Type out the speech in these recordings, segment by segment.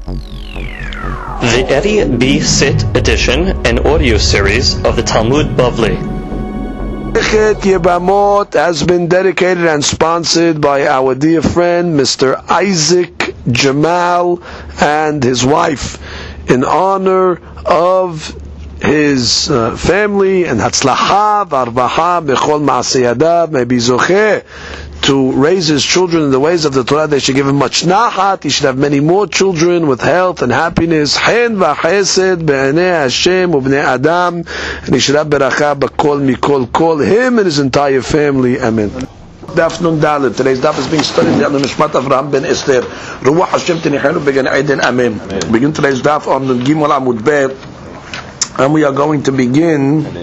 The Eddie B. Sit edition and audio series of the Talmud Bavli. Yebamot has been dedicated and sponsored by our dear friend Mr. Isaac Jamal and his wife in honor of his family and Hatzlacha v'arvacha b'chol ma'aseh yadav. May be zocheh to raise his children in the ways of the Torah. They should give him much nachat. He should have many more children with health and happiness. Chen v'chesed be'anei Hashem u'bnei Adam. And he should have beracha b'kol mikol kol. Him and his entire family. Amen. Daf Nun Dalet. Today's daf is being studied on the Mishpat Avraham ben Esther. Ruach Hashem tenichenu began Eden. Amen. Begin today's daf on the Gimel Amud Bet. And we are going to begin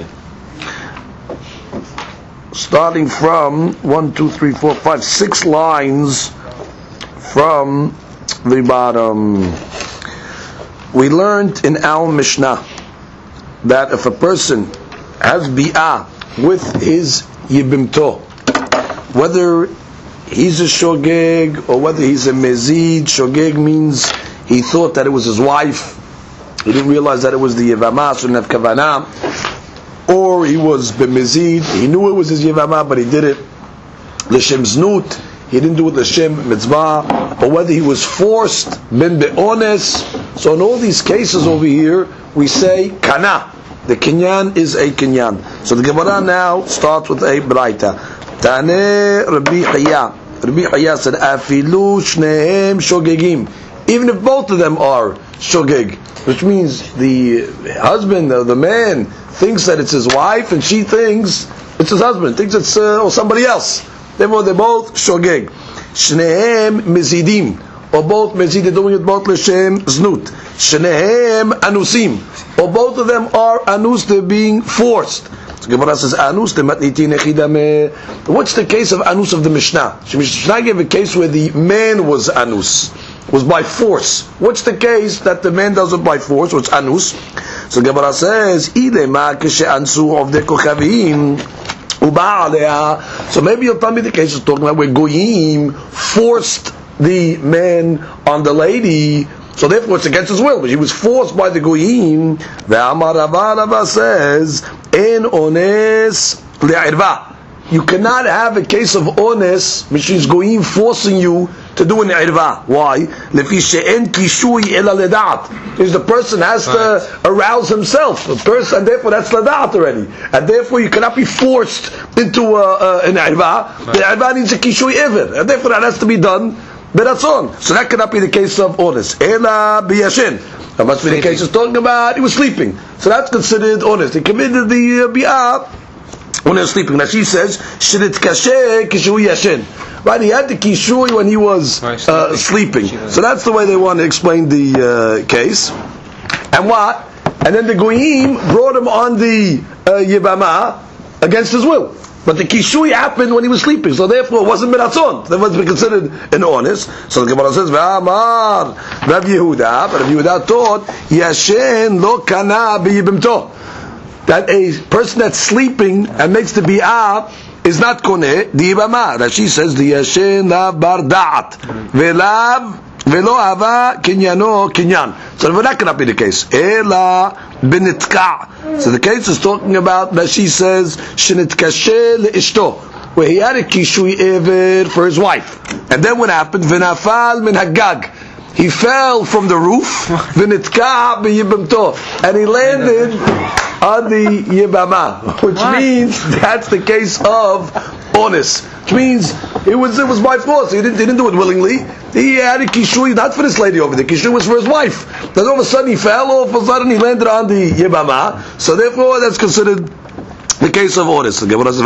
starting from 6 lines from the bottom. We learned in our Mishnah that if a person has bi'ah with his yibimto, whether he's a shogeg or whether he's a mezid, shogeg means he thought that it was his wife, he didn't realize that it was the yivamah, so didn't have kavanah, or he was b'mezid, he knew it was his yivamah, but he did it l'shem znut, he didn't do it l'shem mitzvah, or whether he was forced, ben be'ones. So in all these cases over here, we say kana. The kinyan is a kinyan. So the Gemara now starts with a braita. Taneh Rabbi Chaya. Rabbi Chaya said, afilu shnehem shogegim. Even if both of them are shogeg, which means the husband, the man, thinks that it's his wife, and she thinks it's his husband, thinks it's or somebody else. Therefore, they're both shogeg. Shnehem mezidim, or both mezid, they're doing it both l'shem znut. Shnehem anusim, or both of them are anus, they're being forced. So Gemara says anus dematnitin echidame. What's the case of anus of the Mishnah? The Mishnah gave a case where the man was anus, was by force. What's the case that the man does it by force? What's anus? So Gemara says, so maybe you'll tell me the case is talking about where goyim forced the man on the lady, so therefore it's against his will, but he was forced by the goyim. The Amar Rava says, en ones le'irva. You cannot have a case of ones, which is goyim forcing you to do an irva. Why? Because the person has to arouse himself. The person, and therefore that's ladat already. And therefore you cannot be forced into an irva. The irva needs a kishui ever, and therefore that has to be done beratzon. So that cannot be the case of honest. Ela biyashin. That must be the case of talking about he was sleeping. So that's considered honest. He committed the bi'ah when he was sleeping. Now she says, shidit kashe kishui yashin. Right, he had the kishui when he was sleeping. So that's the way they want to explain the case. And what? And then the goyim brought him on the yibamah against his will. But the kishui happened when he was sleeping, so therefore it wasn't miratzon. That must be considered an honest. So the Gemara says, "V'amar Rav Yehuda," but Rav Yehuda taught, "Yashen lo kana b'yibimto." That a person that's sleeping and makes the bi'ah is not koneh the yibamah. Rashi says, "The yashen lav bar da'at velav velo hava kinyano kinyan." So that cannot be the case. Ela b'nitka. So the case is talking about that she says shenitkashe leishto, where he had a kishui ever for his wife, and then what happened? V'nafal min hagag. He fell from the roof, v'nitka b'yibamto, and he landed on the yibamah, which means that's the case of honest. Which means it was by force. He didn't do it willingly. He had a kishui not for this lady over there. Kishui was for his wife. Then all of a sudden he fell. All of a sudden he landed on the yibamah. So therefore that's considered the case of honest. The Gemara says,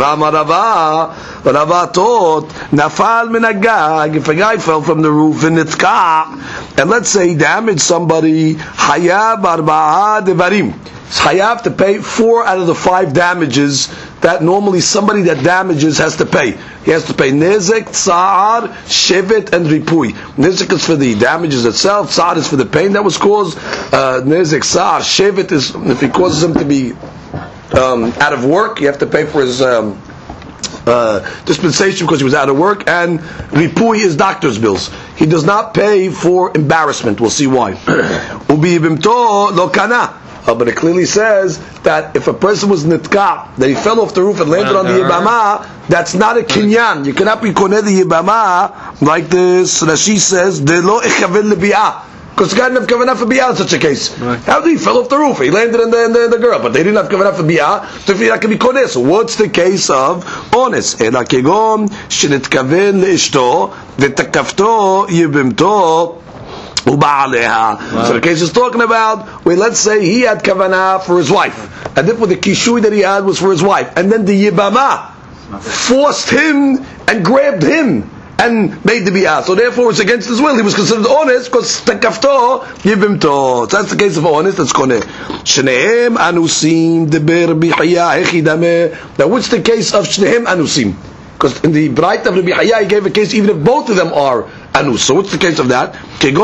Rava taught, nafal min hagag. If a guy fell from the roof and let's say he damaged somebody, hayab arba'a devarim. Hayav to pay 4 out of the 5 damages that normally somebody that damages has to pay. He has to pay nezek, tsa'ar, shevet, and ripui. Nezek is for the damages itself. Tsa'ar is for the pain that was caused. Nezek, tsa'ar, shevet is if he causes him to be out of work, you have to pay for his dispensation because he was out of work, and ripui is doctor's bills. He does not pay for embarrassment. We'll see why. Ubi bimto lo kana. But it clearly says that if a person was nitka, that he fell off the roof and landed on the yibama, that's not a kinyan. You cannot be koneh the yibama like this. Rashi says, de lo echavel lebi'ah. Because the guy didn't have kavanah for bi'ah in such a case. Right. How did he fell off the roof? He landed in the girl, but they didn't have kavanah for bi'ah, so that can be koneh. So what's the case of honest? Ela kegon shenitkaven leishto v'takafto yibimto. So the case is talking about where, let's say he had kavanah for his wife, and therefore the kishui that he had was for his wife, and then the yibama forced him and grabbed him and made the bi'ah. So therefore it's against his will. He was considered honest because takafto yibimto. So that's the case of honest. That's koneh. Shneim anusim deber bihaya echidame. Now what's the case of shneim anusim? Because in the Braita of Rabbi Hayya, he gave a case even if both of them are anus. So what's the case of that?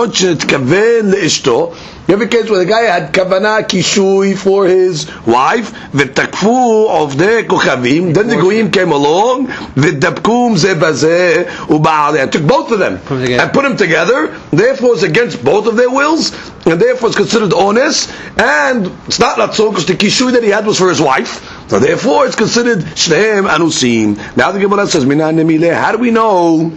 You have a case where the guy had kavanah kishui for his wife, v'takfu ovdei kochavim. Then the goyim came along, v'dabkum ze bazeh u'ba'aleh, and took both of them and put them together. Therefore, it's against both of their wills, and therefore it's considered honest. And it's not so because the kishui that he had was for his wife. So therefore, it's considered shneim anusim. Now the Gemara says, "Minan nemileh." How do we know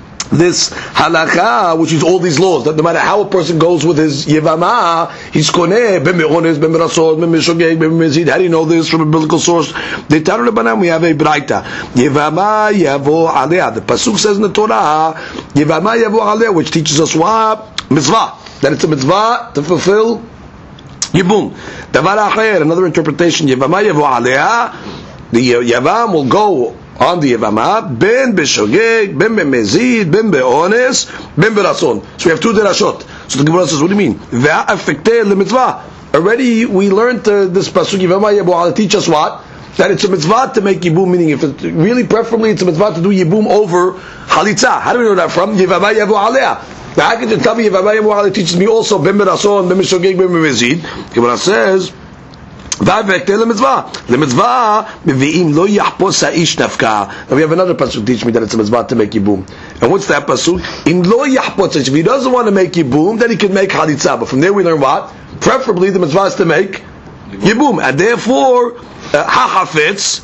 this halakha, which is all these laws, that no matter how a person goes with his yevama, he's koneh ben me'ones, ben merasot, ben meshogeg, ben mezid? How do you know this from a biblical source? The Taru Lebanon, we have a braita. Yevama yavo aleh. The pasuk says in the Torah, yevama yavo aleh, which teaches us what? Mitzvah. That it's a mitzvah to fulfill Yibum. Davar acher, another interpretation, Yevama yavu aleha, the Yavam will go on the Yevama, ben beshogeg, ben bemezid, ben beones, ben berason. So we have two derashot. So the Gemara says, what do you mean? Ve'afekte le-mitzvah. Already we learned this pasuk, Yevama yavu aleha, teach us what? That it's a mitzvah to make Yibum, meaning if it really preferably it's a mitzvah to do Yibum over Halitza. How do we know that from? Yevama yavu aleha. Now, how can you tell me if Abayim Wa'ala teaches me also Ben Berason, Ben Meshogeg, Ben Mezid? Gemara says, "Va'vekte le'mitzvah." The mitzvah mevi'im lo yahpos ha'ish nafka. Now we have another pasuk teach me that it's a mitzvah to make yibum. And what's that pasuk? In lo yahpos, if he doesn't want to make yibum, then he can make halitza. But from there we learn what? Preferably the mitzvah is to make yibum, and therefore ha'hafetz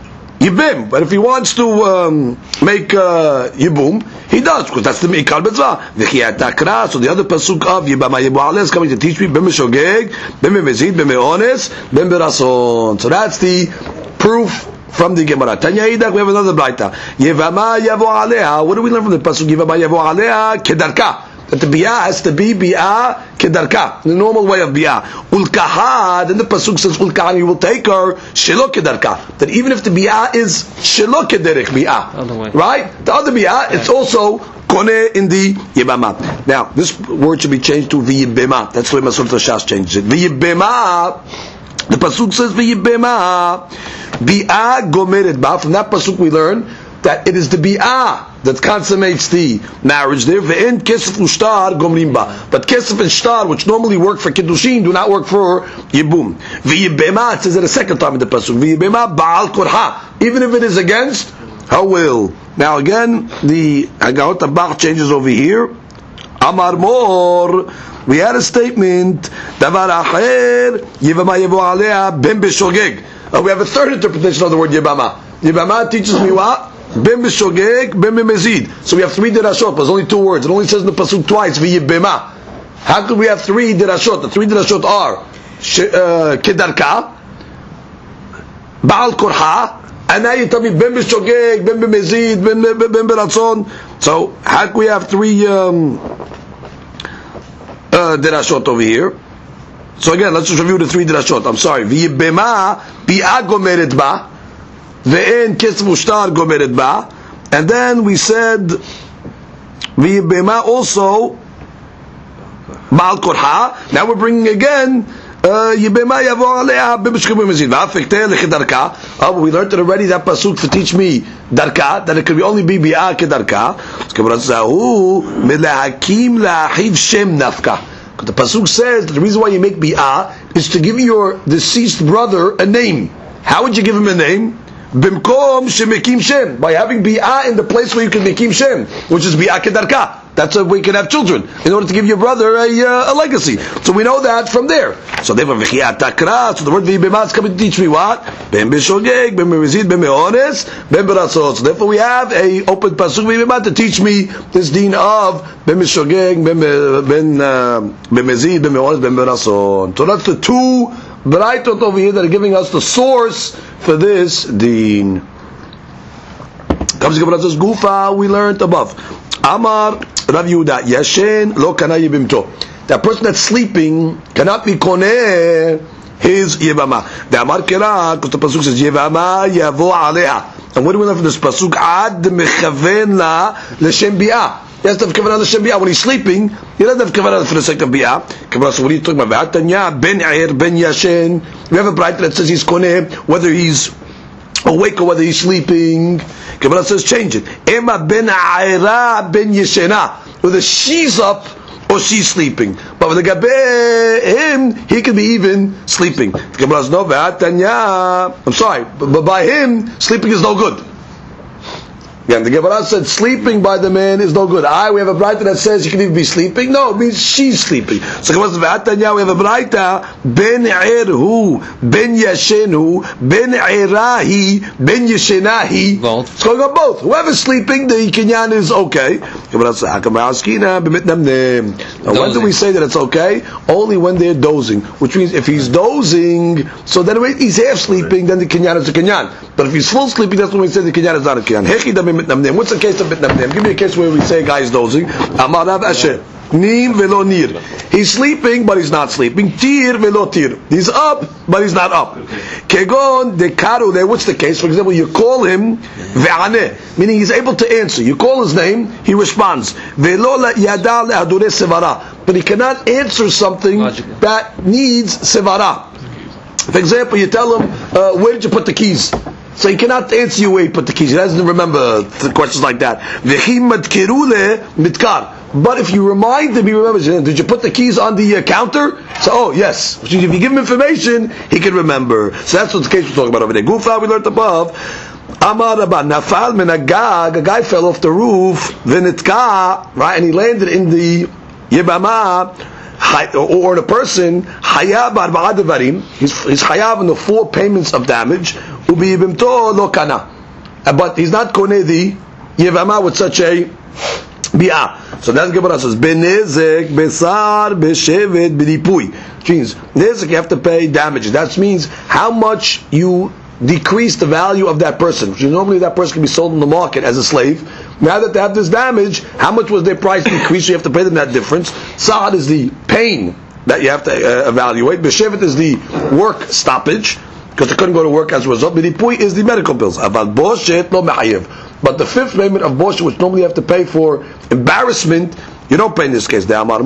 yibim. But if he wants to make yibum, he does, because that's the Meikal Mitzvah. V'chiyatakra. So the other pasuk of Yibama Yebu Aleh is coming to teach me Ben Meshogeg, Ben Mezid, Ben Meones, Ben Berason. So that's the proof from the Gemara. Tanya Idak, we have another Braita. Yivama Yebu Aleha. What do we learn from the pasuk Yivama Yebu Aleha? Kedarka. That the biyah has to be biyah kedarka, the normal way of biyah. Ulkaha, then the pasuk says ulkaha, you will take her shelo kedarka. That even if the biyah is shelo kederek biyah, right? The other biyah, it's also koneh in the yibama. Now, this word should be changed to v'yibema. That's the way Masur Tashas changed it. V'yibema. The pasuk says v'yibema. Biyah gomeret ba. From that pasuk we learn that it is the biyah that consummates the marriage there. Ve'en kesef ushtar gomrim ba. But kesef and shtar, which normally work for kiddushin, do not work for yibum. V'yibema, it says it a second time in the pasuk. V'yibema ba'al korha, even if it is against her will. Now again, the Hagahot Habach changes over here. Amar Mor, we had a statement. Davar acher yibama yevo alea ben beshogeg. We have a third interpretation of the word yibama. Yibama teaches me what? Ben b'shogeg, ben b'mezid. So we have three derashot, but there's only two words. It only says in the pasuk twice, v'yibema. How could we have three derashot? The three derashot are kedarka, ba'al korha, and now you tell me ben b'shogeg, ben b'mezid, ben b'ratzon. So how can we have three derashot over here? So again, let's just review the three derashot. I'm sorry. V'yibema bi'a gomeret ba. Ve'en kesef ushtar gomeret ba, and then we said v'yibema also ba'al korha. Now we're bringing again yibema yavo aleha b'meshogeg b'mezid va'afekte lechedarka. We learned it already. That pasuk to teach me darka, that it could only be bi'ah kedarka. Zahu melahakim la'achiv shem nafka. The pasuk says that the reason why you make bi'ah is to give your deceased brother a name. How would you give him a name? Bimkom shemekim shem, by having bi'ah in the place where you can mekim shem, which is bi'ah kedarka. That's a way you can have children in order to give your brother a legacy. So we know that from there. So they were takra. So the word v'ibema is coming to teach me what? Ben b'shogeg, ben b'mezid, ben b'ones, ben b'rasot. So therefore we have a open pasuk v'ibema to teach me this deen of ben b'shogeg, ben b'mezid, ben b'ones, ben b'rasot. So that's the two braytot over here that are giving us the source for this deen. Comes to Gemara says Gufa. We learned above. Amar Rav Yehuda Yashen lo kana yibimto. That person that's sleeping cannot be koneh his yibama. The Amar Kera, because the pasuk says yibama yavo aleha. And what do we learn from this pasuk? Ad mechaven la l'shem bi'ah. He has to have kavanah l'shem bi'ah. When he's sleeping, he doesn't have kavanah for the sake of bi'ah. Kavanah, so what are you talking about? V'atanya ben air ben yashen. We have a bright that says he's koneh whether he's awake or whether he's sleeping. Gemara says change it. Ema ben aira ben yeshena. Whether she's up or she's sleeping. But with the gabe him, he can be even sleeping. Gemara says no v'atanya. I'm sorry, but by him, sleeping is no good. Yeah, the Gemara said sleeping by the man is no good. We have a braita that says you can even be sleeping. No, it means she's sleeping. So Gemara says, "V'atanya." We have a braita ben erhu, ben yashenhu, ben erahi, ben yeshenahi. It's going on both. Whoever's sleeping, the kinyan is okay. Gemara says, now, when do we say that it's okay? Only when they're dozing, which means if he's dozing, so then when he's half sleeping, then the kinyan is a kinyan. But if he's full sleeping, that's when we say the kinyan is not a kinyan. What's the case of mitnamnem? Give me a case where we say a guy is dozing. Amarav asher. Nim velo nir. He's sleeping, but he's not sleeping. Tir velo tir. He's up, but he's not up. Kegon de karu. What's the case? For example, you call him ve'aneh, meaning he's able to answer. You call his name, he responds. Velo yada le'adure sevara. But he cannot answer something that needs sevara. For example, you tell him, where did you put the keys? So he cannot answer you where he put the keys. He doesn't remember the questions like that. But if you remind him, he remembers. Did you put the keys on the counter? So, oh yes. If you give him information, he can remember. So that's what the case we're talking about over there. Gufa, we learned above. Amar Rabba Nafal min agag. A guy fell off the roof. V'nitka, right, and he landed in the Yibama. Or the person hayab arba'a devarim, he's hayab in the 4 payments of damage. Ubiyibimto lo kana, but he's not koneh the yevama with such a bi'ah. So that's Gemara says benezek besar beshevet b'dipui. Which means nezek you have to pay damages. That means how much you decrease the value of that person. Which normally that person can be sold in the market as a slave. Now that they have this damage, how much was their price decrease? So you have to pay them that difference. Sa'ad is the pain that you have to evaluate. Beshevet is the work stoppage, because they couldn't go to work as a result. B'dipui is the medical bills. But the 5th payment of boshet, which normally you have to pay for embarrassment, you don't pay in this case. You only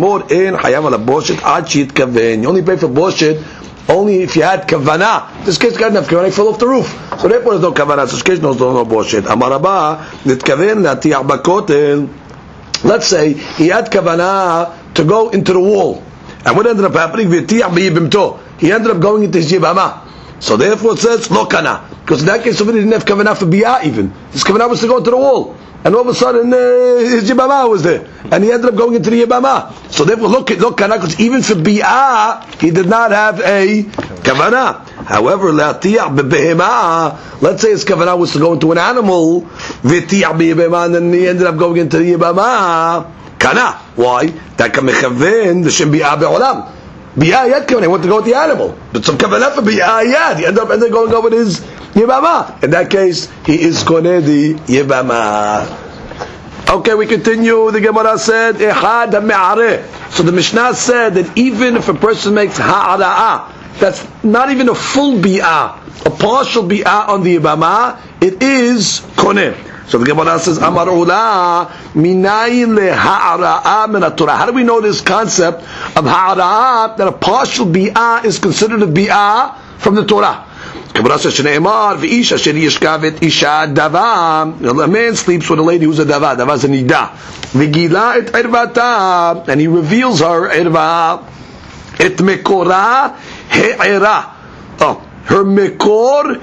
pay for boshet only if you had kavanah. This case got enough kavanah, he fell off the roof. So therefore there's no kavanah. So this case no boshet. Amarabah nitkaven latiach bakotel. Let's say he had kavanah to go into the wall, and what ended up happening? He ended up going into his yibama. So therefore it says lo kana, because in that case somebody didn't have kavanah for biyah even. His kavanah was to go into the wall, and all of a sudden his yibama was there, and he ended up going into the yibama. So therefore lo kana, because even for biyah he did not have a kavanah. However, latiach bebehema, let's say his kavanah was to go into an animal, v'tiach bebehema, and then he ended up going into the yibama. Kana. Why? That kamechaven the shem biyah be'olam. Biyah yad kavanah, he wanted to go with the animal, but some kavanah for biyah yad, he ended up going over his yibama. In that case, he is koneh the yibama. Okay, we continue. The Gemara said, Ehad ha'me'areh. So the Mishnah said that even if a person makes ha'ara'ah, that's not even a full bi'ah, a partial bi'ah on the yibama, it is koneh. So the Gemara says, Amar Ula, minayin le'ha'ara'ah min ha'torah. How do we know this concept of ha'ara'ah, that a partial bi'ah is considered a bi'ah from the Torah? Gemara says, Shne'emar v'ish asher yishkavet isha dava. A man sleeps with a lady who's a dava. Dava is a nida. V'gila et irvata, and he reveals her irva. Et mekora he'era. Oh, her mekor,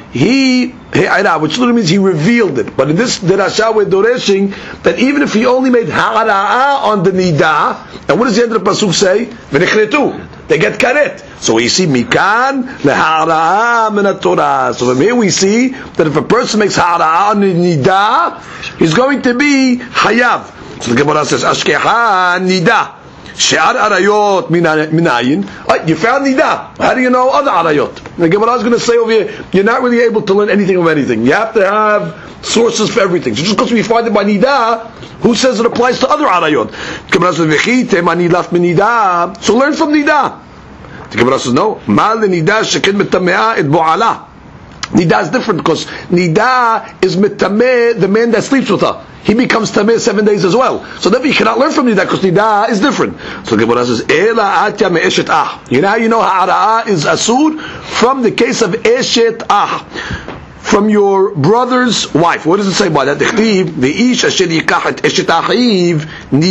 which literally means he revealed it. But in this derasha we're doreshing that even if he only made ha'ara'a on the nida, and what does the end of the pasuk say? V'nechretu. They get karet. So we see mikan leha'ara'a min Torah. So from here we see that if a person makes ha'ara'a on the nida, he's going to be hayav. So the Gemara says, ashkeha nida. She'ar arayot minayin. You found nida. How do you know other arayot? The Gemara is going to say over here, you're not really able to learn anything of anything. You have to have sources for everything. So just because we find it by nida, who says it applies to other arayot? The Gemara says, v'chite manilaf min nida. So learn from nida. The Gemara says, no. Ma le nida sheken metamea et bo'ala. Nida is different because nida is metameh, the man that sleeps with her. He becomes tameh 7 days as well. So therefore you cannot learn from nida because nida is different. So the Gemara says, Ela atya me eshet ah. You know ha'ara'a is asur from the case of eshet ah, from your brother's wife. What does it say by that? The ish asher yikach et eshet achiv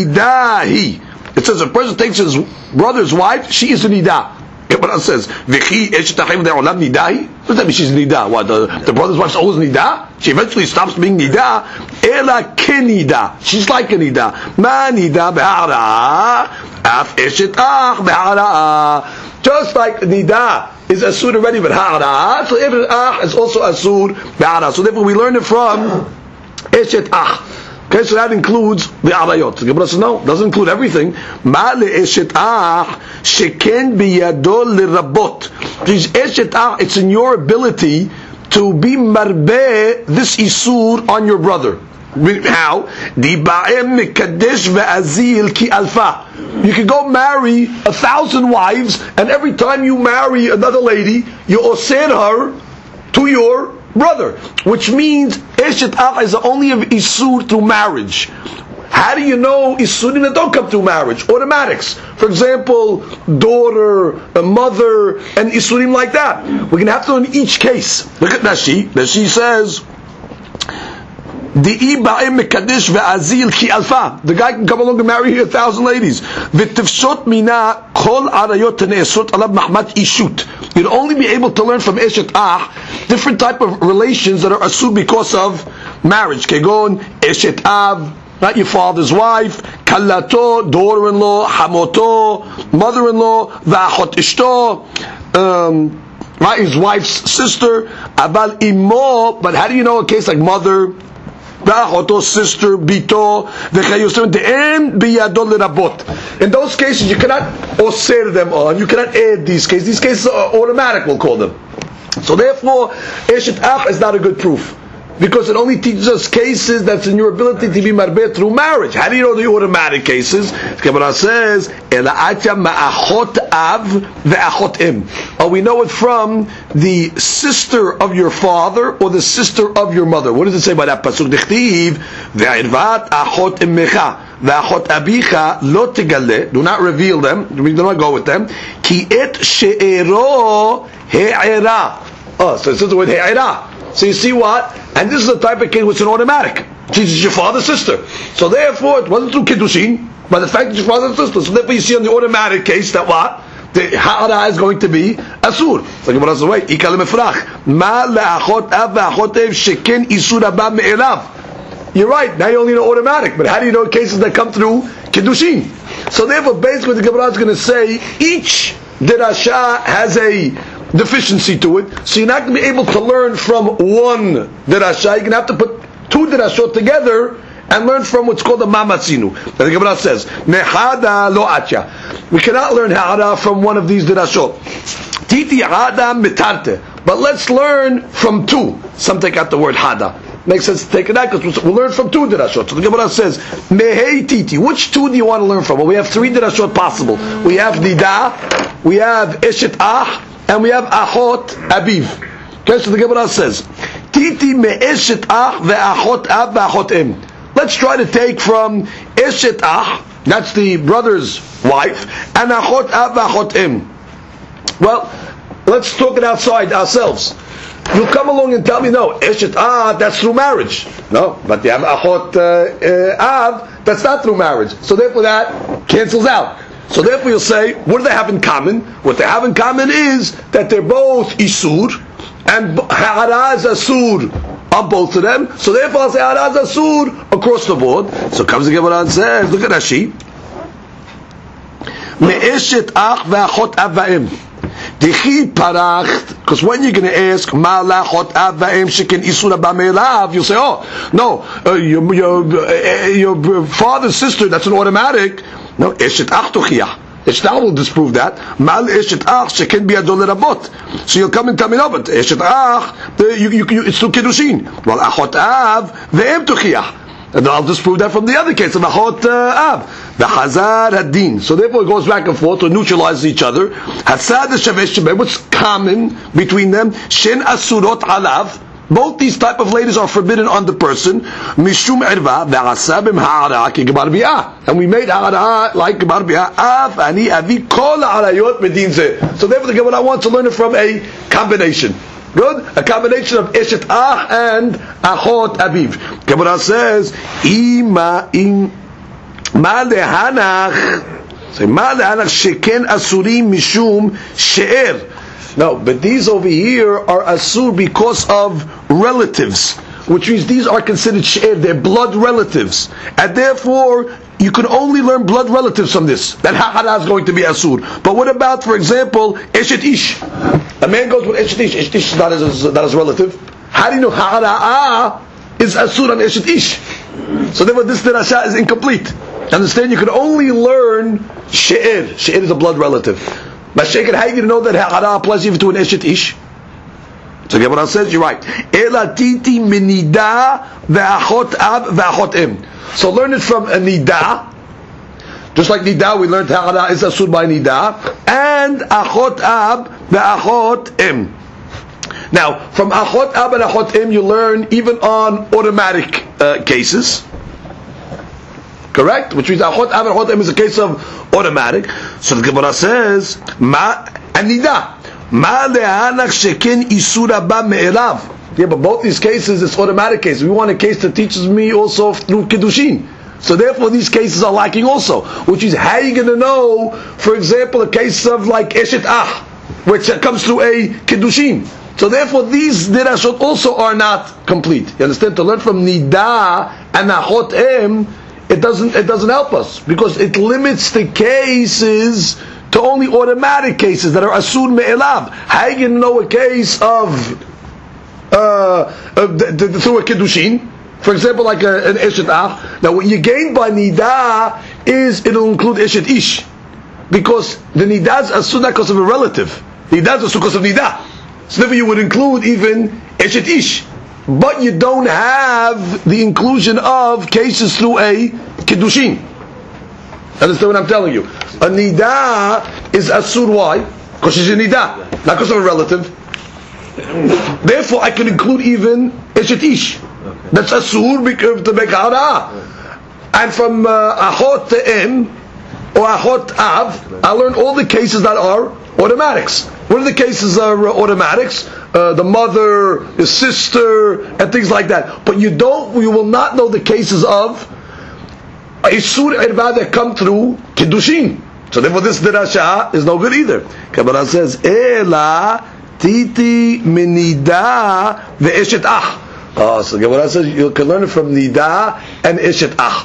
nidahi. It says if a person takes his brother's wife, she is a nida. Gemara says, "V'chi eshet achiv de'olam nidahi." What does that mean? She's nida. What? The brother's wife's always nida. She eventually stops being nida. Ela kenida. She's like a nida. Ma nida be'ara. Af eshet ach be'ara. Just like nida is asur already with ha'ara, so eshet ach is also asur be'ara. So therefore we learn it from eshet ach. Okay, so that includes the arayot. The Gemara says no, doesn't include everything. Ma le'eshet ach sheken biyado l'rabot. Because eshet ach, it's in your ability to be marbe this isur on your brother. How? Diba'em mekadesh ve'azil ki alfa. You can go marry 1,000 wives, and every time you marry another lady, you osir her to your brother, which means eshet ach is only of isur through marriage. How do you know isurim that don't come through marriage? Automatics. For example, daughter, a mother, and isurim like that. We're going to have to learn each case. Look at Rashi. Rashi says, the guy can come along and marry 1,000 ladies. You'd only be able to learn from eshet ach different type of relations that are assumed because of marriage. Kegon eshet av, not your father's wife, kalato, daughter-in-law, hamoto, mother-in-law, v'achot ishto, right, his wife's sister, abal imo. But how do you know a case like mother, v'achoto, sister, bito, in those cases you cannot osir them on, you cannot add these cases. These cases are automatic, we'll call them. So therefore eshet ach is not a good proof, because it only teaches us cases that's in your ability to be marbeh through marriage. How do you know the automatic cases? The Gemara says, Ela atya ma'achot av ve'achot im. We know it from the sister of your father or the sister of your mother. What does it say by that pasuk? Dichtiv ve'irvat achot immecha ve'achot abicha lo tegale. Do not reveal them. Do not go with them. Ki et she'ero he'era. So it says the word he'era. So you see what? And this is the type of case which is an automatic. She's your father's sister. So therefore, it wasn't through kiddushin, but the fact that your father's sister. So therefore you see on the automatic case that what? The ha'ara is going to be asur. So Gemara says, wait, ikal mefrach. Ma la'achot av v'achot ev sheken isur abba me'elav. You're right, now you only know automatic, but how do you know cases that come through kiddushin? So therefore, basically the Gemara is going to say, each derasha has a deficiency to it, so you're not going to be able to learn from one derasha. You're going to have to put two derashot together and learn from what's called the mamatzinu. The Gemara says, "Nehada lo atya." We cannot learn ha'ara from one of these derashot. Titi hada mitarte. But let's learn from two. Some take out the word hada. Makes sense to take it out because we'll learn from two derashot. So the Gemara says, "Mehei titi." Which two do you want to learn from? Well, we have three derashot possible. We have nida, we have eshet ach, and we have achot abiv. Okay, so the Gemara says, Titi me'eshet ach ve'achot ab ve'achot im. Let's try to take from eshet ach, that's the brother's wife, and achot ab ve'achot im. Well, let's talk it outside ourselves. You'll come along and tell me, no, eshet ach, that's through marriage. No, but you have achot ab, that's not through marriage. So therefore that cancels out. So therefore you'll say, what do they have in common? What they have in common is that they're both isur, and ha'ara is asur on both of them. So therefore I'll say ha'ara is asur across the board. So comes the Gemara and says, look at Rashi. Me'eshet ach ve'achot av va'em. Dichi paracht, because when you're going to ask ma lachot av va'em sheken isur haba me'elav, you'll say, oh no, your father's sister, that's an automatic. No, eshet ach tochiyah. Eshet ach will disprove that. Mal eshet ach sheken biyado lerabot. So you'll come and tell me, no, but eshet ach, it's through kiddushin. Well, achot av ve'em tochiyah. And I'll disprove that from the other case of achot av. The Hazar Hadin. So therefore it goes back and forth to neutralize each other. Hatzad Shavesh Shebeh. What's common between them? Shen Asurot Alav. Both these type of ladies are forbidden on the person. Mishum Irva. Ve'asabim Ha'ara ki Gemar Bi'ah. And we made Ha'ara like Gemar Bi'ah. Av ani avi kol Ha'arayot medin zeh. So therefore the Gemara wants to learn it from a combination. Good? A combination of Eshet Ach and Achot Aviv. Gemara says, Ima in Ma lehanach, say ma lehanach sheken asurim mishum she'er. No, but these over here are asur because of relatives, which means these are considered she'er, they're blood relatives, and therefore you can only learn blood relatives from this. That ha'ara is going to be asur. But what about, for example, eshet ish? A man goes with eshet ish. Eshet ish is not his relative. How do you know ha'ara is asur on eshet ish? So therefore this derasha is incomplete. Understand? You can only learn she'er. She'er is a blood relative. But Sheikh, how are you going to know that ha'ara applies even to an eshet ish? So Gemara says, you're right. Ela titi minida ve'achot ab ve'achot em. So learn it from a nida. Just like nida, we learned ha'ara is asur by nida. And achot ab ve'achot em. Now, from achot ab and achot em, you learn even on automatic cases. Correct? Which means achot av and achot em is a case of automatic. So the Gemara says, ma anida, ma lehanach sheken isur haba me'elav. Yeah, but both these cases, it's automatic cases. We want a case that teaches me also through kiddushin. So therefore, these cases are lacking also. Which is how you going to know, for example, a case of like eshet ach, which comes through a kiddushin. So therefore, these dirashot also are not complete. You understand? To learn from nida and achot em, it doesn't help us because it limits the cases to only automatic cases that are asur me'elav. How you going to know a case of through a kiddushin, for example, like an eshet ach? Now, what you gain by nida is it'll include eshet ish, because the nida is asur not because of a relative. Nida is asur because of nida. So therefore, you would include even eshet ish. But you don't have the inclusion of cases through a kiddushin. Understand what I'm telling you? A nida is asur. Why? Because she's a nida, not because of a relative. Therefore, I can include even eshet ish. That's asur to make ha'ara. And from achot to em or achot av, I learn all the cases that are automatics. What are the cases are automatics? The mother, the sister, and things like that. But you will not know the cases of isur irva that come through kiddushin. So therefore, this derasha is no good either. Kabbalah says, "Ela titi minida ve'eshet ach." So Gemara says you can learn it from nida and eshet ach.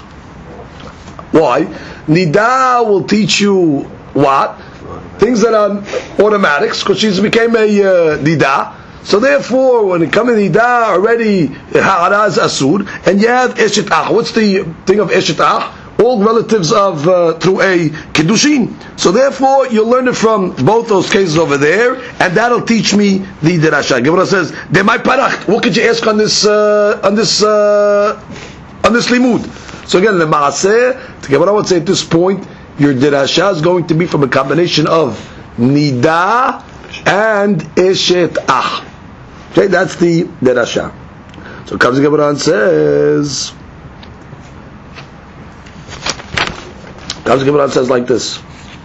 Why? Nida will teach you what? Things that are automatics, because she became a nida. So therefore, when it comes to nida, already ha'ara is asur, and you have eshet ach. What's the thing of eshet ach? All relatives of through a kiddushin. So therefore, you'll learn it from both those cases over there, and that'll teach me the derasha. Gemara says, "Demai paracht." What could you ask on this limud? So again, the maaseh, the Gemara would say at this point, your derasha is going to be from a combination of nida and eshet ach. Okay, that's the derasha. So comes the Gemara and says. Gemara says like this,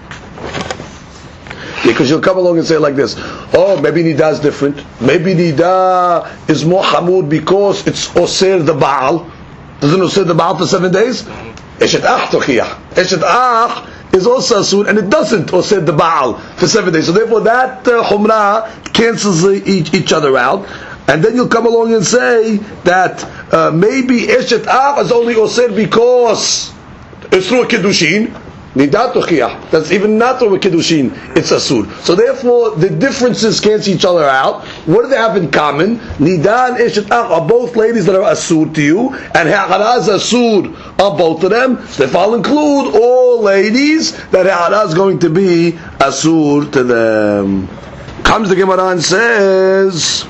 because you'll come along and say like this: oh, maybe nida is different. Maybe nida is more hamud because it's osir the baal. Doesn't osir the baal for 7 days? Eshet ach tochiyah. Eshet ach is also asur, and it doesn't osir the Baal for 7 days. So therefore that humrah cancels each other out. And then you'll come along and say that maybe Eshet Ach is only osir because it's through a Kiddushin. Nidat Tochiach. That's even not through a Kiddushin. It's asur. So therefore the differences cancel each other out. What do they have in common? Nidah and Eshet Ach are both ladies that are asur to you, and Ha'ara is asur on both of them. So if I'll include all ladies, that Ha'ara is going to be asur to them. Comes the Gemara and says,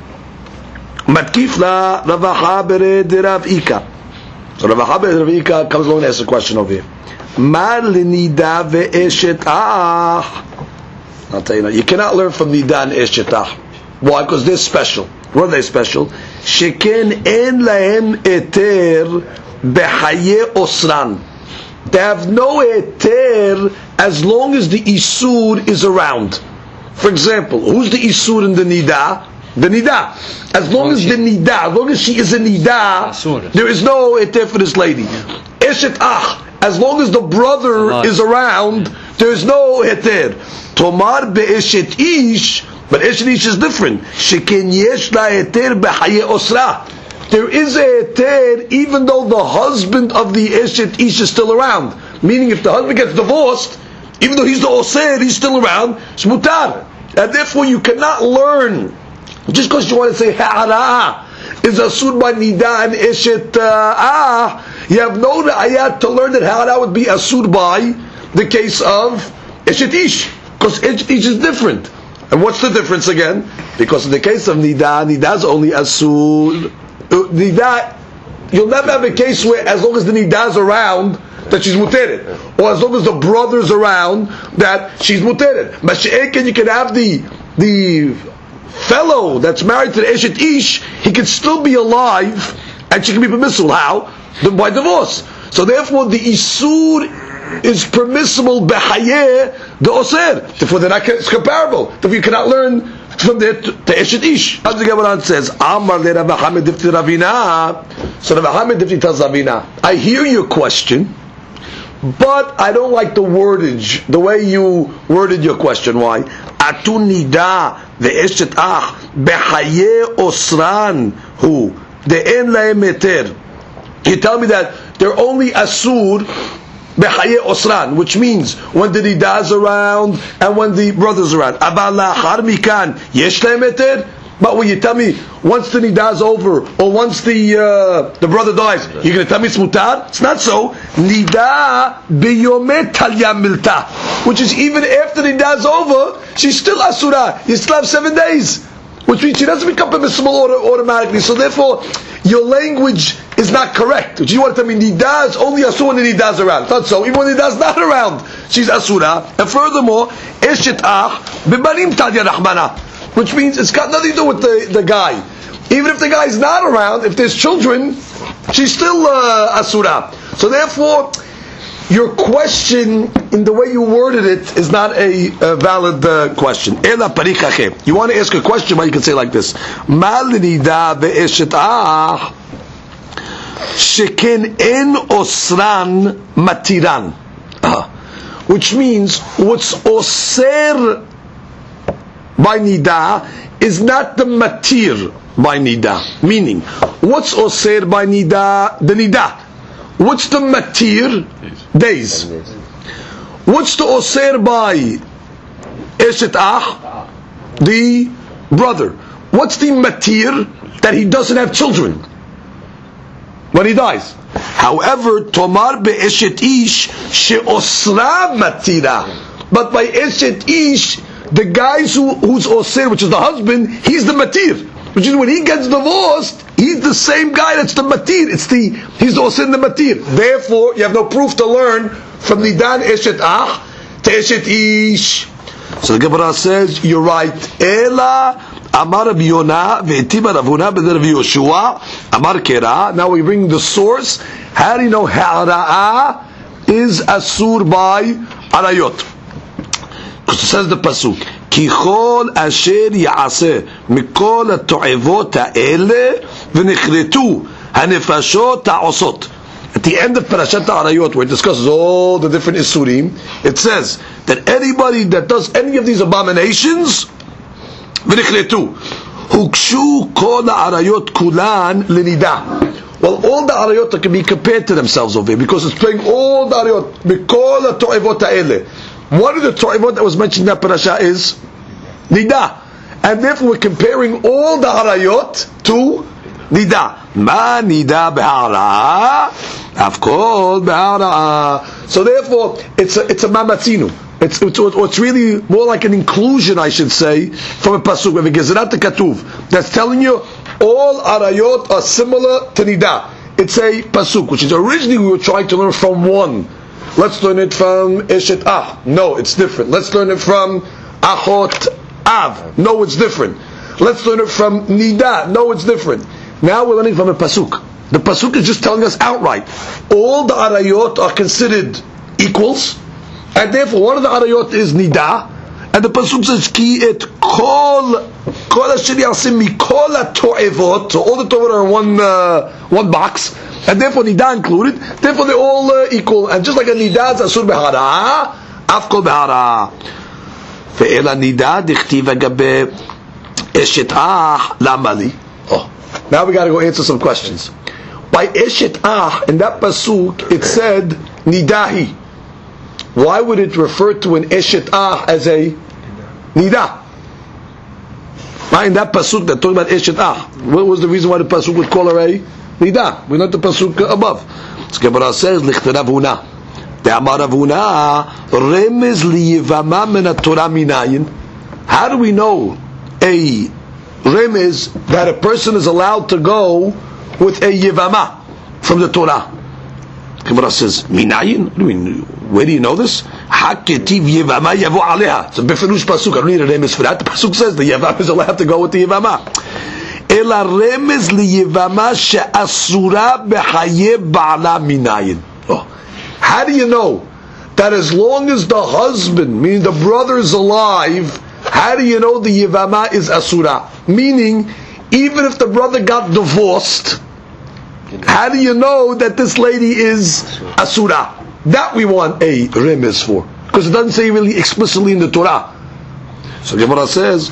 Matkifla Ravacha bered Rav Ika. So Ravacha bered Rav Ika comes along and asks a question over here. Mar l'nida ve'eshet ach. I'll tell you now, you cannot learn from nida and eshet ach. Why? Because they're special. What are they special? Sheken en lahem eter behaye osran. They have no eter as long as the isur is around. For example, who's the isur in the nida? The nida. As long as the nida, as long as she is a nida, there is no eter for this lady. Eshet ach. As long as the brother is around, there is no heter. Tomar be'eshet ish, but eshet ish is different. Sheken yesh la heter behaye osra. There is a heter even though the husband of the eshet ish is still around. Meaning, if the husband gets divorced, even though he's the osir, he's still around. It's mutar, and therefore you cannot learn just because you want to say ha'ara is asur by nida and eshet you have no ayat to learn that ha'ara would be asur by the case of eshet ish, because eshet ish is different. And what's the difference again? Because in the case of nida is only asur. Nida, you'll never have a case where as long as the nida is around that she's muteret, or as long as the brother's around that she's muteret. Mashiach, you can have the fellow that's married to the eshet ish, he can still be alive and she can be permissible. How? By divorce. So therefore the isur is permissible behayeh the osir. Therefore they're not comparable. Therefore you cannot learn from there to eshet ish. As the Gemara says, Amar le Rav Hamed difti Ravina. So Rav Hamed difti tells Ravina, I hear your question, but I don't like the wordage, the way you worded your question. Why? Atu nida ve'eshet ach behaye osran hu de'en lahem heter. You tell me that they're only asur behaye osran, which means when the nida is around and when the brother's around. Abal la'achar mikan yesh lahem heter. But when you tell me once the nida is over or once the brother dies, you're going to tell me it's mutar? It's not so. Nida biyomet talya milta, which is even after the nida is over, she's still asura. You still have 7 days, which means she doesn't become permissible automatically. So therefore, your language is not correct. Which you want to tell me nida is only asura when the nida is around. It's not so. Even when the nida is not around, she's asura. And furthermore, eshet ach bibanim talya rahmana, which means it's got nothing to do with the guy. Even if the guy is not around, if there's children, she's still asura. So therefore, your question, in the way you worded it, is not a valid question. Ela parikache. You want to ask a question, but you can say like this: Mal nida ve'eshet ach sheken en osran matiran, which means what's oser by nida is not the matir by nida. Meaning, what's osir by nida? The nida. What's the matir? Days. What's the osir by eshet ach? The brother. What's the matir? That he doesn't have children when he dies. However, tomar be eshet ish she osra matira. But by eshet ish, the guys who's osir, which is the husband, he's the matir. Which is when he gets divorced, he's the same guy that's the matir. He's the osir and the matir. Therefore, you have no proof to learn from nidan eshet ach to eshet ish. So the Gemara says, you're right. Ela amar Rabbi Yonah ve'etima Rav Huna ben Rav Yoshua amar kera. Now we bring the source. How do you know ha'ara'a is asur by arayot? Because it says the pasuk, כי כל אשר יעשה מכל התועבות האלה ונכרתו הנפשות העושות. At the end of Parashat Arayot, where it discusses all the different Isurim, it says that anybody that does any of these abominations, v'nichletu, hukshu kol ha'arayot kulan l'nida. Well, all the arayot can be compared to themselves over here, because it's playing all the arayot, b'kol ha'to'evot ha'ele. One of the to'evot that was mentioned in that parasha is nida. And therefore we're comparing all the arayot to nida. Ma nida b'hara, afkol b'hara. So therefore, it's a mamatzinu. It's really more like an inclusion, I should say, from a pasuk, with a gezerat katuv, that's telling you all arayot are similar to nida. It's a pasuk, which is originally we were trying to learn from one. Let's learn it from Eshet Ah. No, it's different. Let's learn it from Achot Av. No, it's different. Let's learn it from Nida. No, it's different. Now we're learning from a pasuk. The pasuk is just telling us outright, all the arayot are considered equals, and therefore one of the arayot is Nida, and the pasuk says ki et kol asher yasim mikol ha'to'evot. So all the to'evot are in one box, and therefore Nida included. Therefore they're all equal, and just like a Nida is asur b'hara, afkol b'hara. Ve'ela Nida dichtiv agabe eshet ah lamali. Oh, now we got to go answer some questions. By eshet ah in that pasuk it said Nidahi. Why would it refer to an eshet ah as a nida? In that pasuk that talking about eshet ah, what was the reason why the pasuk would call her a nida? We're not the pasuk above. So Gemara says lichterav huna, de'amar Rav Huna remez liyivama min haTorah minayin. How do we know a remez that a person is allowed to go with a yivama from the Torah? Gemara says minayin. Where do you know this? Haketiv yivama yavo aleha. It's a beferush pasuk. I don't need a remez for that. The pasuk says the yivama is allowed to go with the yivama. Ela remez li yivama she'asura behaye ba'ala minayin. How do you know that as long as the husband, meaning the brother, is alive, how do you know the yivama is asura? Meaning, even if the brother got divorced, how do you know that this lady is asura? That we want a remez for, because it doesn't say really explicitly in the Torah. So Gemara says,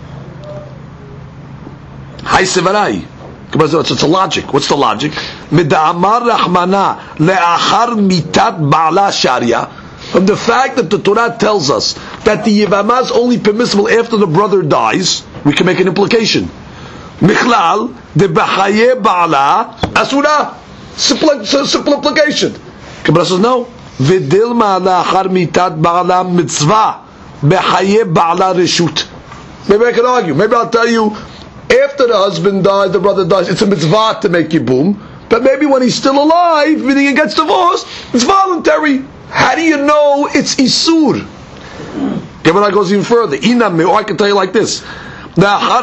"Hay sevarai." It's a logic. What's the logic? Mid'amar rahmana le'achar mitat ba'ala sharia. From the fact that the Torah tells us that the yivama is only permissible after the brother dies, we can make an implication. Michlal de b'chaye ba'ala asura. Simple implication. Gemara says no. V'dilma le'achar mitat ba'ala mitzvah b'chaye ba'ala reshut. Maybe I can argue. Maybe I'll tell you, after the husband dies, the brother dies, it's a mitzvah to make yibum. But maybe when he's still alive, meaning he gets divorced, it's voluntary. How do you know it's isur? Gemara goes even further. I can tell you like this. Maybe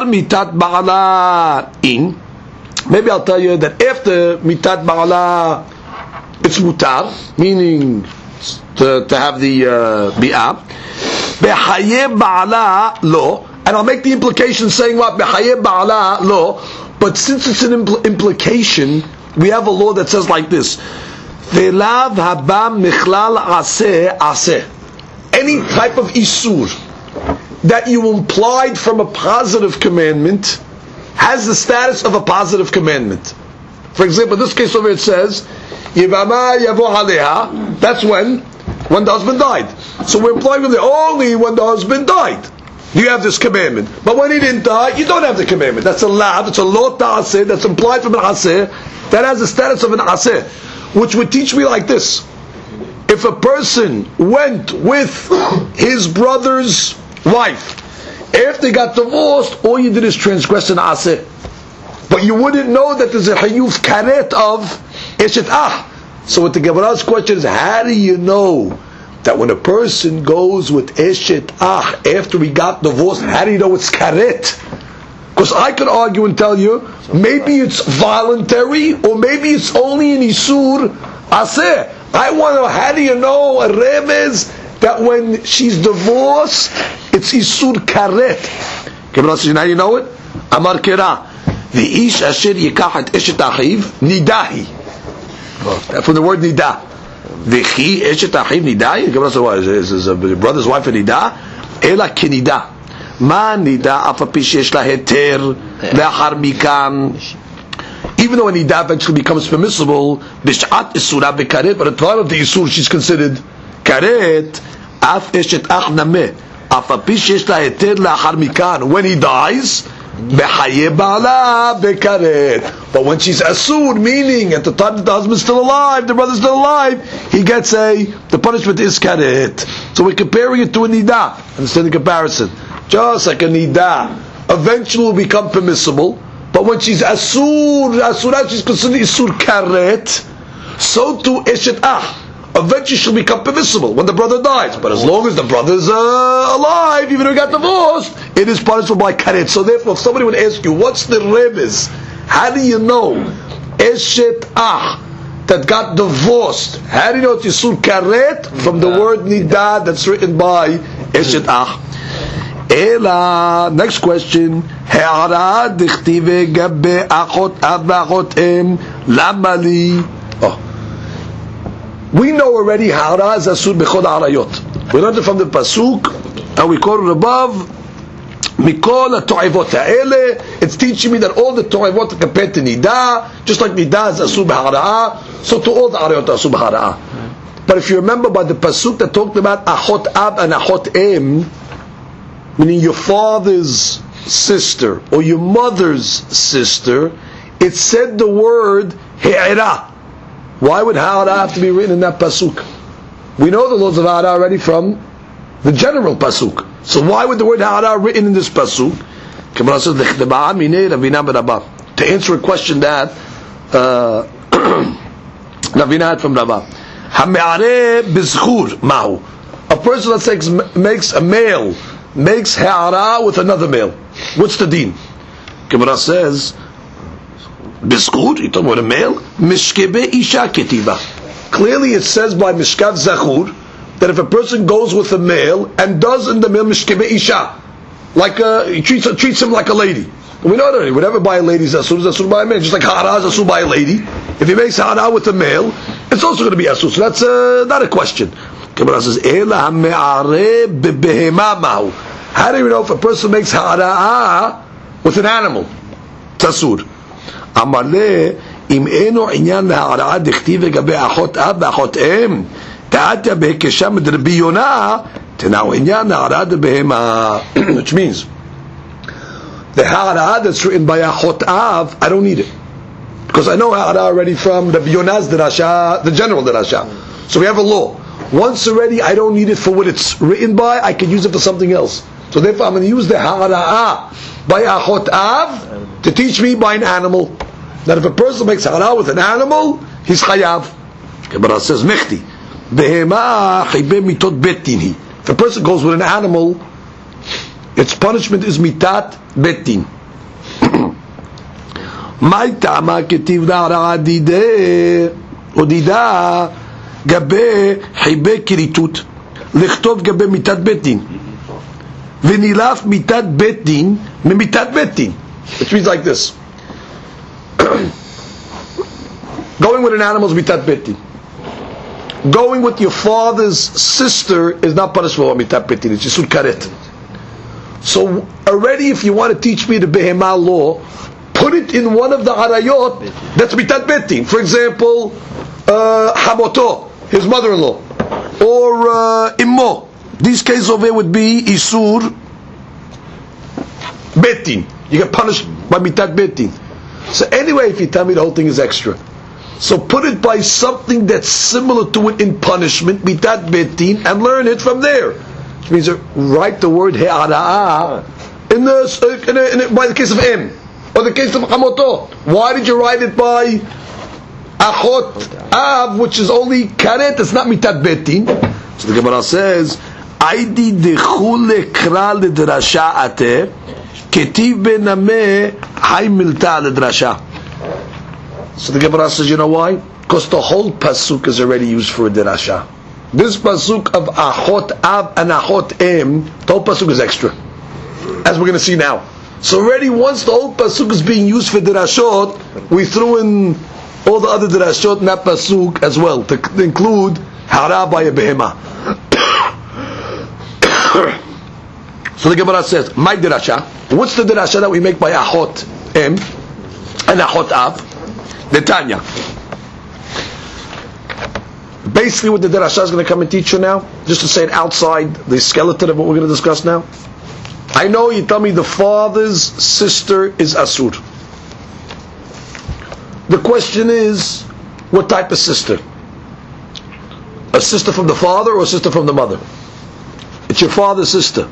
I'll tell you that after mitat ba'ala, it's mutar, meaning to have the bi'ah. Behaye ba'ala lo. And I'll make the implication saying what? Behaye ba'ala lo. But since it's an implication, we have a law that says like this. Ve'lav haba michlal aseh aseh. Any type of isur that you implied from a positive commandment has the status of a positive commandment. For example, in this case over it says, Yivama yavo aleha. That's when the husband died. So we're implying with it only when the husband died. You have this commandment. But when he didn't die, you don't have the commandment. That's a lav, it's a lo ta'aseh, that's implied from an aseh, that has the status of an aseh, which would teach me like this. If a person went with his brother's wife, after he got divorced, all you did is transgress an aseh. But you wouldn't know that there's a hayuf karet of eshet ah. So what the Gemara's question is, how do you know that when a person goes with eshet ah after he got divorced, how do you know it's karet? Because I could argue and tell you, maybe it's voluntary, or maybe it's only in isur aseh. I want to know, how do you know a remez that when she's divorced, it's isur karet? Gemara says, how do you know it? Amar kera, the ish asher yikach et eshet achiv nidahi. From the word nida. V'chi eshet achiv nida. The Gemara says, what? Is his brother's wife a nida? Ela kinida. Ma nida afapi sheyesh la heter le'achar mikan. Even though a nida eventually becomes permissible, b'shat isura b'karet, but at the time of the isur she's considered karet. Af eshet ach nameh. Afapi sheyesh la heter le'achar mikan. When he dies, behaye ba'ala b'karet. But when she's asur, meaning at the time that the husband's still alive, the brother's still alive, he gets the punishment is karet. So we're comparing it to a nida. Understand the comparison? Just like a nida eventually will become permissible, but when she's asura, she's considered isur karet. So too eshet ach, eventually she'll become permissible when the brother dies. But as long as the brother's alive, even if he got divorced, it is punishable by karet. So therefore, if somebody would ask you, what's the rebis? How do you know eshet ach that got divorced? How do you know it's isur karet? From the word nida that's written by eshet ach. Ela, next question. Ha'ara dichtive gabe achot av achot em lamali. We know already ha'ara is asur bechol ha'arayot. We learned it from the pasuk, and we quoted above. Mikol ha'to'evot ha'ele. It's teaching me that all the to'evot are compared to nida, just like nida is asur b'hara'ah, so to all the arayot are asur b'hara'ah. But if you remember by the pasuk that talked about achot ab and achot em, meaning your father's sister or your mother's sister, it said the word he'era. Why would ha'ara have to be written in that pasuk? We know the laws of ha'ara already from the general pasuk. So why would the word ha'ara written in this pasuk? To answer a question that Ravina had from Rabbah. Ha'me'areh b'zchur mahu. A person that makes a male makes ha'ara with another male. What's the deen? Gemara says, Biskur, you talking about a male? Mishkebe isha ketiva. Clearly it says by Mishkav Zachur that if a person goes with a male and does in the male Mishkebe isha, like he treats him like a lady. And we know that already. Whatever by a lady is asur by a man. Just like ha'ara is asur by a lady. If he makes ha'ara with a male, it's also going to be asur. So that's not a question. Gemara says, Ela ha'me'areh bebehema mahu. How do you know if a person makes ha'ara with an animal? Tasur. Amarle im eno inyan ha'ara dichtiv legabe achot ab achot em ta'atya behekesha med Rabbi Yonah tenau inyan ha'ara debehema. Which means the ha'ara that's written by achot av, I don't need it because I know ha'ara already from Rabbi Yonah's derasha, the general derasha. So we have a law. Once already, I don't need it for what it's written by. I can use it for something else. So therefore, I'm going to use the ha'ara by achot av to teach me by an animal. That if a person makes ha'ara with an animal, he's chayav. Gemara says, mechti. Behema chaybe mitot betin. If a person goes with an animal, its punishment is mitat betin. Mai ta'ama ketiv da'ara dideh odida gabe chaybe kiritut lechtov gabe mitat betin. V'nilaf mitat betin mimitat betin. Which means like this. Going with an animal is mitat betin. Going with your father's sister is not punishable by mitat betin. It's yisur karet. So already, if you want to teach me the behemah law, put it in one of the arayot that's mitat betin. For example, hamoto, his mother-in-law, or immo. These cases over here would be isur betin. You get punished by mitat betin. So anyway, if you tell me the whole thing is extra, so put it by something that's similar to it in punishment, mitat betin, and learn it from there. Which means write the word he'ara in by the case of em or the case of hamoto. Why did you write it by achot av, which is only karet? It's not mitat betin. So the Gemara says, "Aidi dechule kral ledrasha ate ketiv bename hay milta ledrasha." So the Gemara says, you know why? Because the whole pasuk is already used for a derasha. This pasuk of achot av and achot em, the whole pasuk is extra, as we're going to see now. So already once the whole pasuk is being used for derashot, we threw in all the other derashot in that pasuk as well, to include hara by a behema. So the Gemara says, my derasha, what's the derasha that we make by achot em and achot av? The Tanya. Basically what the derasha is going to come and teach you now, just to say it outside the skeleton of what we're going to discuss now. I know you tell me the father's sister is asur. The question is, what type of sister? A sister from the father or a sister from the mother? It's your father's sister.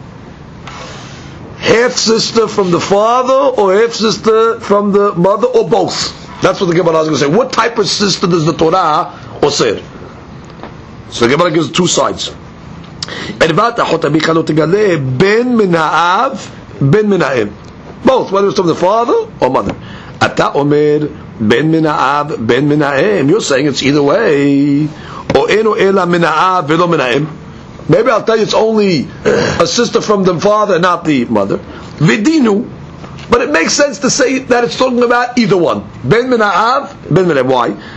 Half sister from the father or half sister from the mother or both? That's what the Gemara is going to say. What type of sister does the Torah osir? So the Gemara gives two sides. Ben min ha'av, ben min ha'em. Both, whether it's from the father or mother. Ata omer ben min ha'av, ben min ha'em. You're saying it's either way. O eno ela min ha'av, velo min ha'em. Maybe I'll tell you it's only a sister from the father, not the mother. Vidinu. But it makes sense to say that it's talking about either one. Ben min ha'av, ben min ha'em. Why?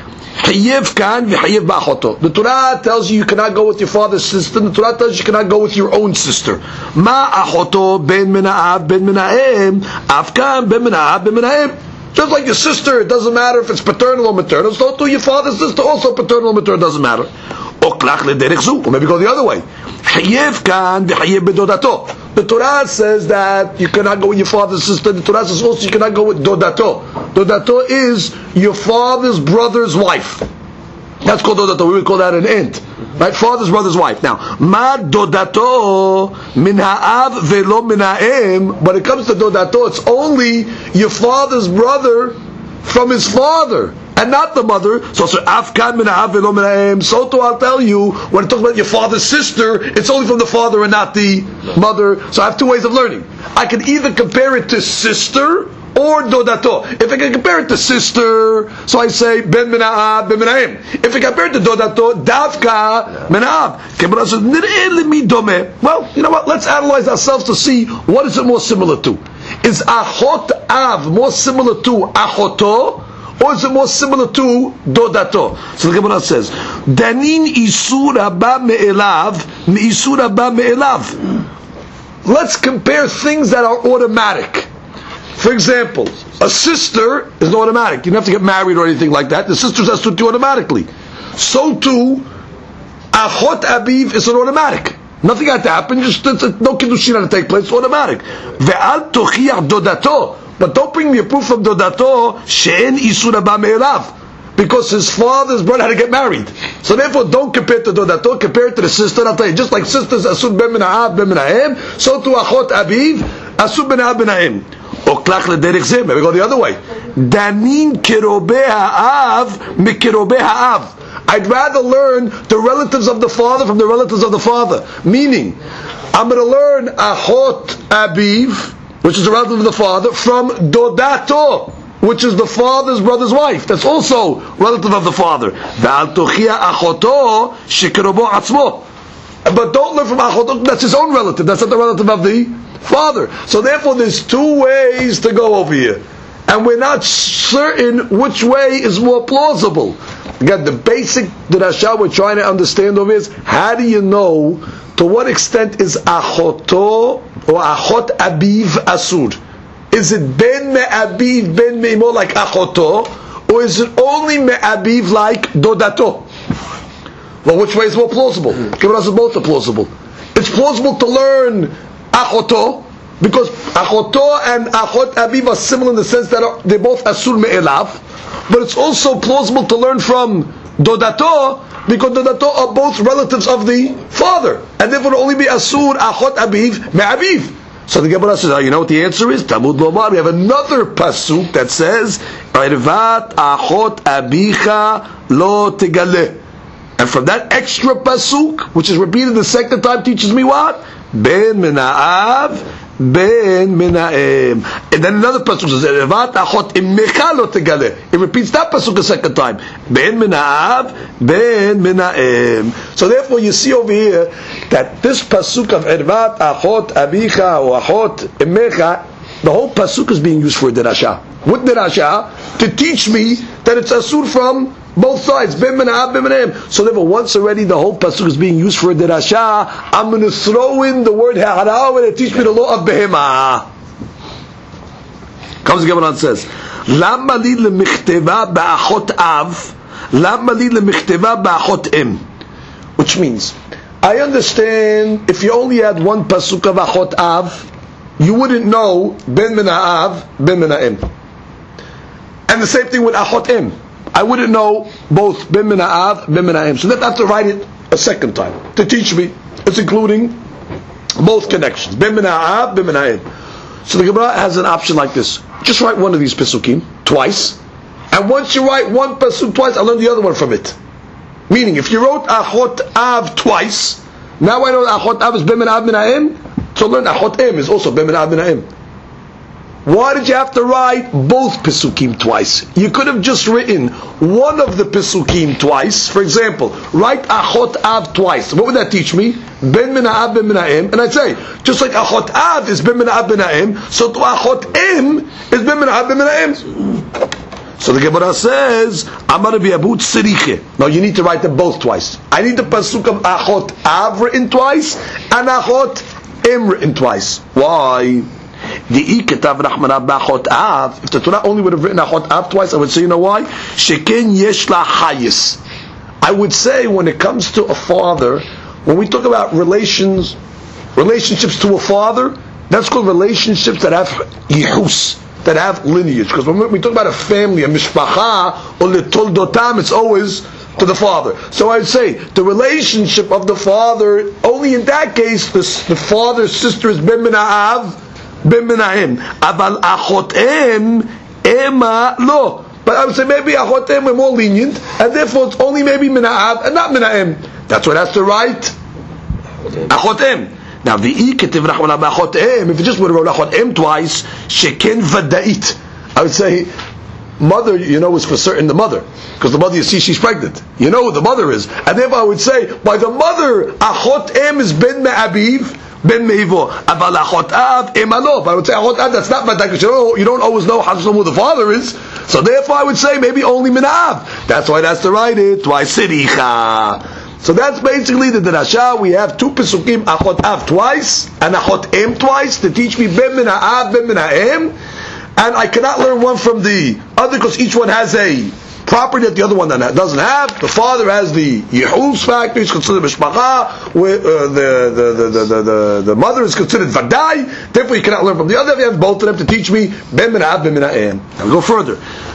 The Torah tells you cannot go with your father's sister. The Torah tells you cannot go with your own sister. Ma achoto ben min ha'av ben min ha'em, afkan ben min ha'av ben min ha'em. Just like your sister, it doesn't matter if it's paternal or maternal. So to your father's sister, also paternal or maternal, doesn't matter. Or maybe go the other way. The Torah says that you cannot go with your father's sister. The Torah says also you cannot go with dodato. Dodato is your father's brother's wife. That's called dodato. We would call that an aunt, right? Father's brother's wife. Now, ma dodato min ha'av velo min ha'em. When it comes to dodato, it's only your father's brother from his father, and not the mother. So afkan min ha'av velo min ha'em. So too, I'll tell you, when it talks about your father's sister, it's only from the father and not the mother. So I have two ways of learning. I can either compare it to sister or dodato. If I can compare it to sister, so I say ben min ha'av, ben min ha'em. If I compare it to dodato, davka min ha'av. Well, you know what? Let's analyze ourselves to see what is it more similar to. Is achot av more similar to achoto, or is it more similar to dodato? So the Gemara says, Danin isur haba me'elav, me'isur haba me'elav. Let's compare things that are automatic. For example, a sister is not automatic. You don't have to get married or anything like that. The sisters has to do automatically. So too, achot abiv is an automatic. Nothing had to happen. Just no kiddushin had to take place. It's automatic. Ve'al tochiach dodato. But don't bring me a proof from dodato she'en isur haba me'elav, because his father's brother had to get married. So therefore, don't compare to dodato. Compare it to the sister. I'll tell you, just like sisters asur ben min ha'av ben min ha'em, so too achot abiv asur ben ha'av ben ha'em. Maybe go the other way. Danin kirobeh ha'av mikirobeh ha'av. I'd rather learn the relatives of the father from the relatives of the father. Meaning, I'm going to learn achot abiv, which is a relative of the father, from dodato, which is the father's brother's wife. That's also relative of the father. Ve'al tochia achoto shekirobo atzmo. But don't learn from achoto, that's his own relative. That's not the relative of the father. So therefore there's two ways to go over here. And we're not certain which way is more plausible. Again, the basic drasha we're trying to understand over is, how do you know to what extent is achoto or achot abiv asur? Is it ben me'abiv, ben me'imo like achoto, or is it only me'abiv like dodato? Well, which way is more plausible? Both are plausible. It's plausible to learn achoto, because achoto and achot abiv are similar in the sense that they're both asur me'elav. But it's also plausible to learn from dodato, because dodato are both relatives of the father, and therefore only be asur achot abiv me'abiv. So the Gemara says, you know what the answer is? Talmud Lomar. We have another pasuk that says, "Irvat achot abicha lo tegaleh." And from that extra pasuk, which is repeated the second time, teaches me what? Ben min ha'av, ben min ha'em. And then another pasuk says, "Irvat achot immecha lo tegaleh." It repeats that pasuk a second time. Ben min ha'av, ben min ha'em. So therefore, you see over here that this pasuk of "Irvat achot abicha" or "achot immecha," the whole pasuk is being used for a derasha. with the Rasha to teach me that it's asur from both sides, ben min ha'av, ben min ha'em. So therefore, once already the whole pasuk is being used for the Rasha, I'm going to throw in the word ha'ara and teach me the law of behema. Comes the Gemara and says, Lama li lemichteva ba'achot av, lama li lemichteva ba'achot em. Which means, I understand if you only had one pasuk of achot av, you wouldn't know ben min ha'av, ben min ha'em. And the same thing with achot em. I wouldn't know both ben min ha'av, ben min ha'em. So then I have to write it a second time to teach me. It's including both connections, ben min ha'av, ben min ha'em. So the Gemara has an option like this. Just write one of these pesukim twice, and once you write one pasuk twice, I'll learn the other one from it. Meaning, if you wrote achot av twice, now I know achot av is ben min ha'av, ben ha'em, so learn achot em is also ben min ha'av, ben ha'em. Why did you have to write both pesukim twice? You could have just written one of the pesukim twice. For example, write achot av twice. What would that teach me? Ben min ha'av, ben min ha'em. And I'd say, just like achot av is ben min ha'av, ben ha'em, so to achot em is ben min ha'av, ben min ha'em. So the Gemara says, Amar bi'abut siriche. Now you need to write them both twice. I need the pasuk of achot av written twice and achot em written twice. Why? If the Torah only would have written achot av twice, I would say, you know why? Sheken yesh la hayis. I would say when it comes to a father, when we talk about relationships to a father, that's called relationships that have yichus, that have lineage. Because when we talk about a family, a mishpacha, or letoldotam, it's always to the father. So I would say the relationship of the father, only in that case, the father's sister is ben min ha'av, ben min ha'em. Aval achot em, ema lo. But I would say maybe achot em we're more lenient, and therefore it's only maybe min ha'av and not min ha'em. That's what has to write achot em. Now the ketiv rachmana b'achot em. If you just would have wrote achot em twice, sheken vada'it. I would say mother, you know, is for certain the mother, because the mother, you see, she's pregnant. You know who the mother is, and therefore I would say by the mother achot em is ben me'abiv, ben meivo. Aval achot av emalo. But I would say achot av, that's not vadak, because you don't always know how to know who the father is. So therefore I would say maybe only min av. That's why it has to write it twice. Siricha. So that's basically the Drasha. We have two pesukim, achot av twice and achot em twice, to teach me ben min ha'av, ben min ha'em. And I cannot learn one from the other because each one has a property that the other one doesn't have. The father has the Yehul's factor, he's considered Mishpacha, the mother is considered Vadai, therefore you cannot learn from the other. You have both of them to teach me Ben Min Ha'av, Ben Min Ha'em. Now we go further.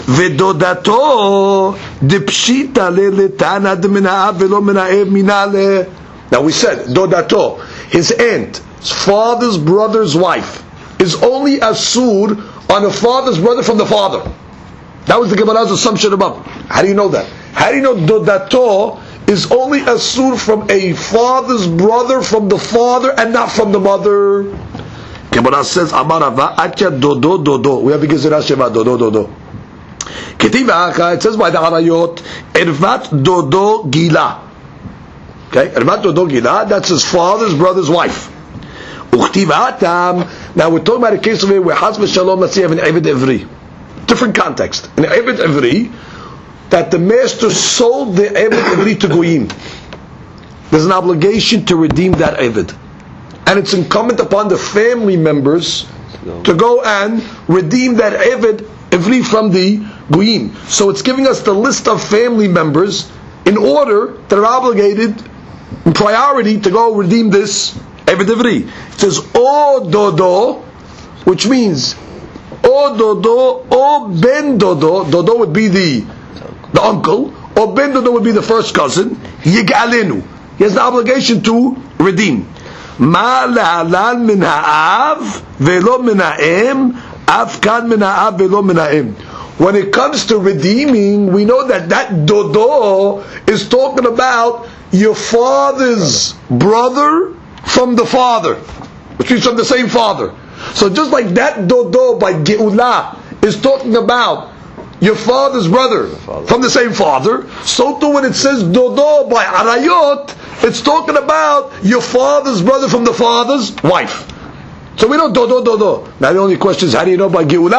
V'dodato dipshita le'letana de Min Ha'av ve'lo Min Ha'em minale. Now we said, Dodato, his aunt, his father's brother's wife, is only asur on a father's brother from the father. That was the Gemara's assumption above. How do you know that? How do you know Dodato is only asur from a father's brother from the father and not from the mother? Gemara says, Amarava atya dodo dodo. We have a Gezerah Sheva, dodo dodo. Ketiva, it says by the Arayot, Ervat dodo gila. Okay, Ervat dodo gila, that's his father's brother's wife. Now we're talking about a case of where Chas Shalom, let's say, have an Eved Ivri. Different context. An Eved Ivri, that the master sold the Eved Ivri to Goyim. There's an obligation to redeem that Eved. And it's incumbent upon the family members to go and redeem that Eved Ivri from the Goyim. So it's giving us the list of family members in order that are obligated in priority to go redeem this Eved Ivri. It says O Dodo, which means O Dodo, O Ben Dodo. Dodo would be the uncle, or Ben Dodo would be the first cousin. Yigalenu. He has the obligation to redeem. Ma la'alan min ha'av ve'lo min ha'em, afkan min ha'av ve'lo min ha'em. When it comes to redeeming, we know that Dodo is talking about your father's brother from the father, which means from the same father. So just like that Dodo by Geula is talking about your father's brother from the same father, so too when it says Dodo by Arayot, it's talking about your father's brother from the father's wife. So we know Dodo. Now the only question is, how do you know by Geula?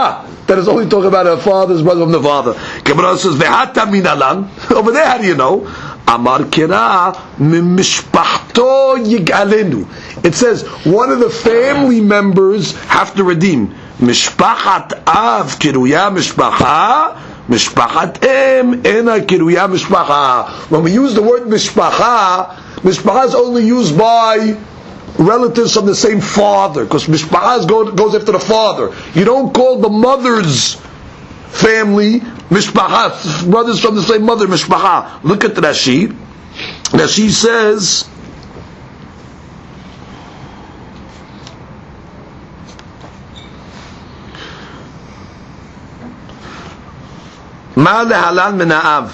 that is only talking about a father's brother from the father. Gemara says, "Ve'ata minalan." Over there, how do you know? Amar kira mimishpachto yigalenu. It says one of the family members have to redeem. Mishpachat av kiruya mishpacha, mishpachat em ena kiruya mishpacha. When we use the word mishpacha, mishpacha is only used by relatives from the same father, because mishpacha goes after the father. You don't call the mother's family mishpacha, brothers from the same mother, mishpacha. Look at Rashi. Rashi says, Ma lehalan min ha'av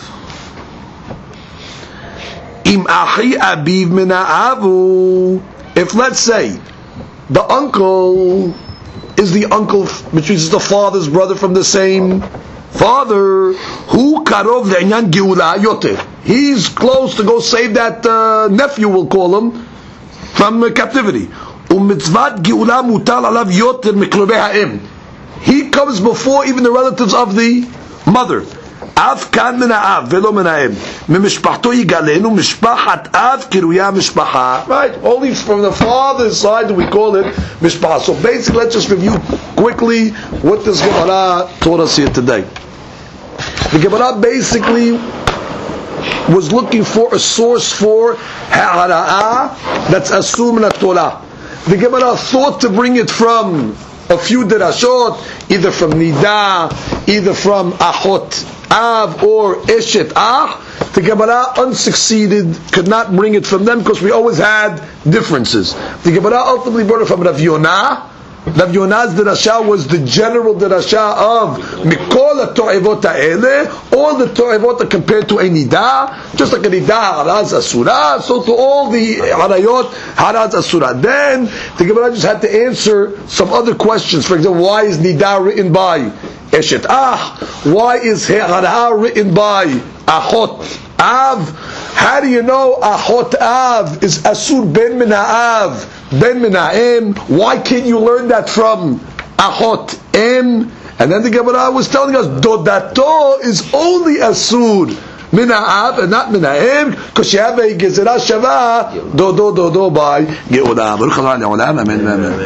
im achi abiv min ha'avu. If, let's say, the uncle is the uncle, which is the father's brother from the same father, who karov le'inyan geula yoter, he's close to go save that nephew, we'll call him, from captivity. U'mitzvat geula mutal alav yoter mikrovei ha'im. He comes before even the relatives of the mother. Av kan min ha'av velo min ha'im mimishpachto yigalenu mishpachat av kiruya mishpacha. Right, only from the father's side do we call it mishpacha. So basically, let's just review quickly what this Gemara taught us here today. The Gemara basically was looking for a source for ha'ara'ah that's assumed in the Torah. The Gemara thought to bring it from a few derashot, either from Nida, either from Achot Av or Eshet Ah. The Gemara unsucceeded, could not bring it from them because we always had differences. The Gemara ultimately brought it from Rav Yonah. Rav Yonah's derasha was the general derasha of Mikol HaTo'evot ha'ele, all the To'evot are compared to a Nida, just like a Nida haraz asura, so to all the harayot haraz asura. Then the Gemara just had to answer some other questions. For example, why is Nida written by Eshet Ah? Why is Hara written by Achot Av? How do you know Achot Av is Asur ben min ha'av ben min ha'em? Why can't you learn that from Achot Em? And then the Gemara was telling us Dodato is only Asur min ha'av and not min ha'em, because you have a Gezerah Shava do by Ge'olam.